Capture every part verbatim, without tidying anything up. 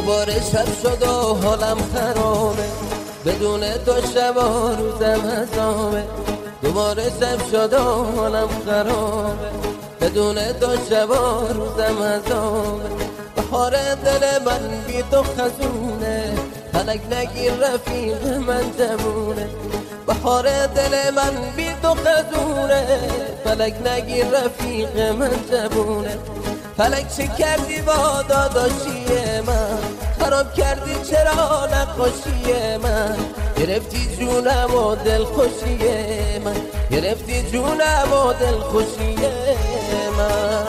دوباره شب شد و حالم خرابه، بدون تو شب و روزم حسابه. دوباره شب شد و حالم خرابه، بدون تو شب و روزم حسابه. بهار دل من بی تو خزونه، فلک نگیر رفیق من جمونه. بهار دل من بی تو خزونه، فلک نگیر رفیق من جمونه. فلک چه کردی با داداشی من، خراب کردی چرا نقاشی من. گرفتی جونم و دلخوشی من، گرفتی جونم و دلخوشی من.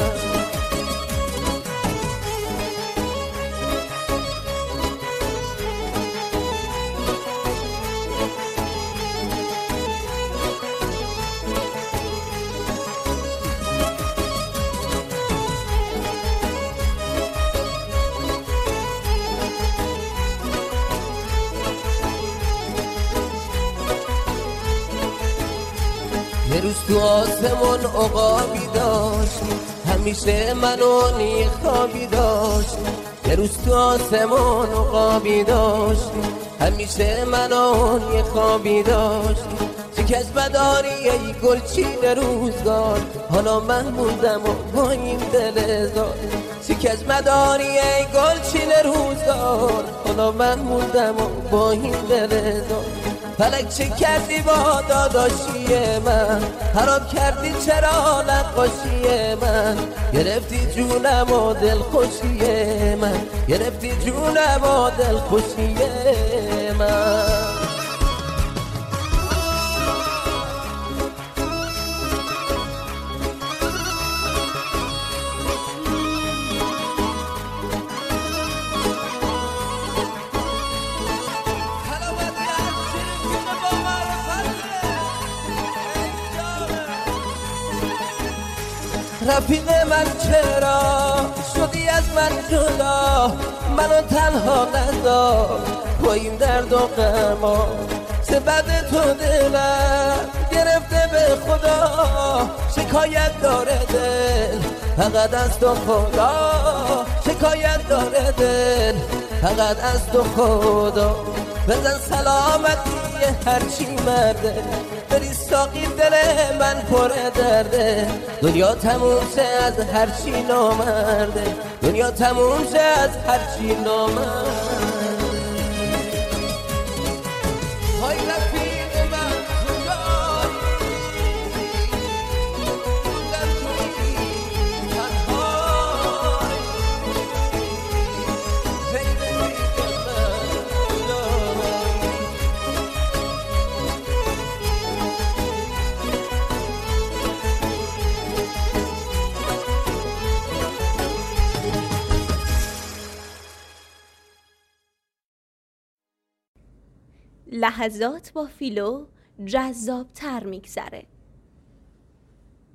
یه روز تو آسمون عقابی داشت، همیشه منو نی خوابی داشت. یه روز تو آسمون عقابی داشت، همیشه منو نی خوابی داشت. شکست بداری ای گلچین روزگار، حالا من موندم و با این دل زار. شکست مداری ای گلچین روزگار، حالا من موندم و با این دل زار. فلک چه کردی با داداشی من، خراب کردی چرا نقاشی من. گرفتی جونم و دلخوشی من، گرفتی جونم و دلخوشی من. رفیق من چرا شدی از من جدا، منو تنها نذار با این درد و غما. چه بد تو دلم گرفته به خدا، شکایت داره دل فقط از تو خدا. شکایت داره دل فقط از تو خدا. بزن سلامتی هرچی مرده، بری ساقی دل من پر درده. دنیا تموم شه از هرچی نامرده، دنیا تموم شه از هرچی نامرده. های رفیق من کجایی، در تویی تنهایی. لحظات با فیلو جذاب‌تر میگذره.